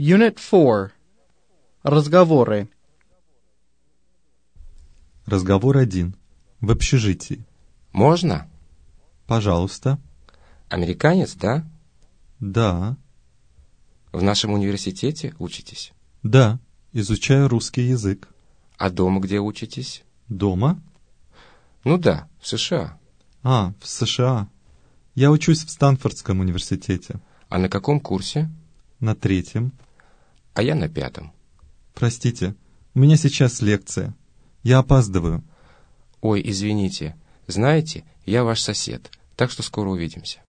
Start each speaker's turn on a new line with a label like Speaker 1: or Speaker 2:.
Speaker 1: Unit 4. Разговоры.
Speaker 2: Разговор 1. В общежитии.
Speaker 3: Можно?
Speaker 2: Пожалуйста.
Speaker 3: Американец, да?
Speaker 2: Да.
Speaker 3: В нашем университете учитесь?
Speaker 2: Да. Изучаю русский язык.
Speaker 3: А дома где учитесь?
Speaker 2: Дома?
Speaker 3: Ну да, в США.
Speaker 2: В США. Я учусь в Стэнфордском университете.
Speaker 3: А на каком курсе?
Speaker 2: На 3.
Speaker 3: А я на 5.
Speaker 2: Простите, у меня сейчас лекция. Я опаздываю.
Speaker 3: Ой, извините. Знаете, я ваш сосед, так что скоро увидимся.